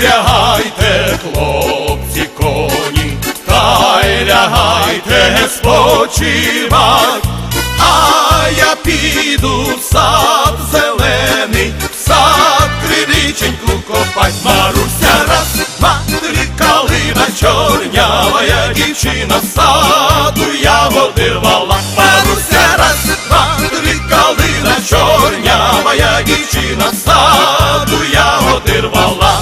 Розпрягайте, хлопці, коні, та й лягайте спочивать, а я піду в сад зелений, в сад криниченьку копать. Маруся, раз, два, три, калина чорнявая дівчина, в саду ягоди рвала. Маруся, раз, два, три, калина чорнявая дівчина, в саду ягоди рвала.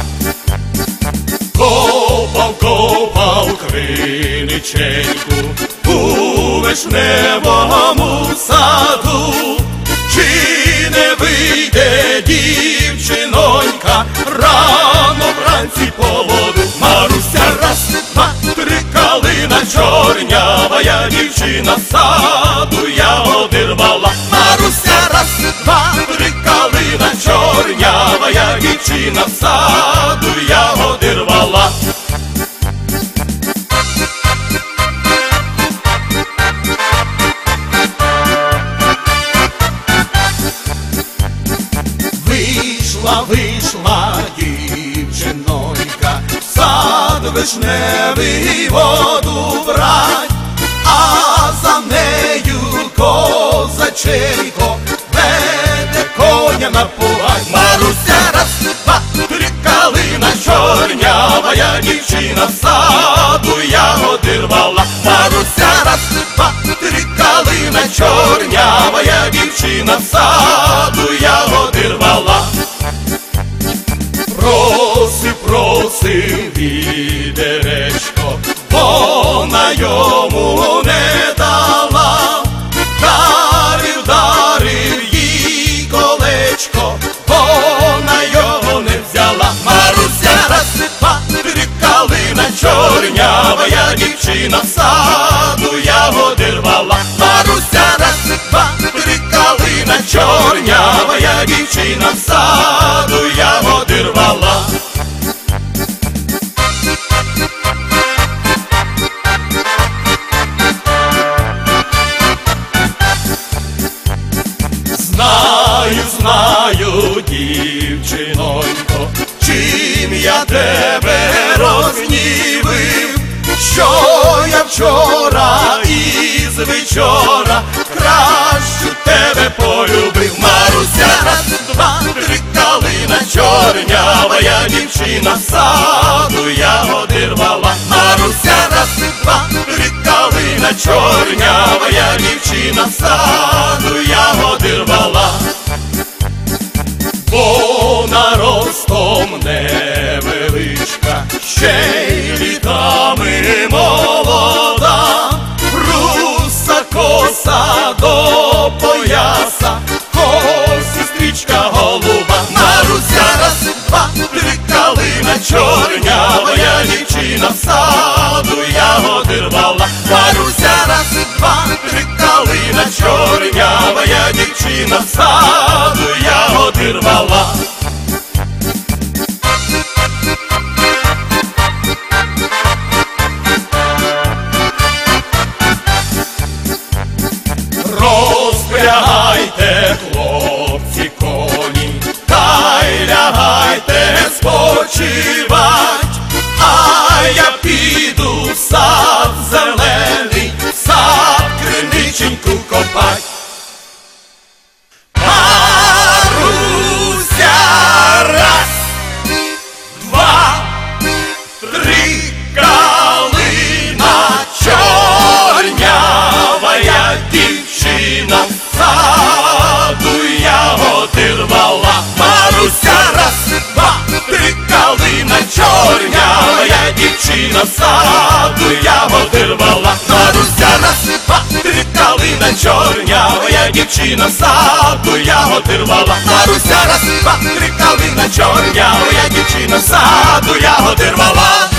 Копав криниченьку у вишневому саду, чи не вийде дівчинонька рано вранці по воду? Маруся, раз, два, три, калина чорнявая дівчина, в саду ягоди рвала. Маруся, раз, два, три, калина чорнявая дівчина, в саду ягоди рвала. Вийшла дівчинонька в сад вишневий воду брать, а за нею козаченько веде коня напувать. Маруся, раз, два, три, калина чорнявая дівчина, в саду ягоди рвала. Маруся, раз, два, три, калина чорнявая дівчина, в саду ягоди рвала. Просив відеречко, вона йому не дала. Дарив їй колечко, вона його не взяла. Маруся, раз, два, три, калина чорнявая дівчина, в саду ягоди рвала. Маруся, раз, два, три, калина чорнявая дівчина, в саду ягоди рвала. Знаю, дівчинонько, чим я тебе рознівив, що я вчора із вечора кращу тебе полюбив. Маруся, раз, два, три, калина чорнявая дівчина, в саду ягоди рвала. Маруся, раз, два, три, калина чорнявая дівчина, в саду ягоди рвала. Вона ростом невеличка, ще й літами молода, руса коса до пояса, косі стрічка голуба. Маруся, раз, два, три, калина чорнявая дівчина, в саду ягоди рвала. Маруся, раз, два, три, калина чорнявая дівчина, в саду ягоди рвала. Розпрягайте, хлопці, коні, та й лягайте спочивать, а я піду в сад зелений, в сад криниченьку копать. Маруся, раз, два, три, калина чорнявая дівчина, в саду ягоди рвала. Маруся, раз, два, три, калина чорнявая дівчина, в саду ягоди рвала. Маруся, раз, два, три, калина чорнявая дівчина, в саду ягоди рвала. Маруся, раз, два, три, калина чорнявая дівчина, в саду ягоди рвала.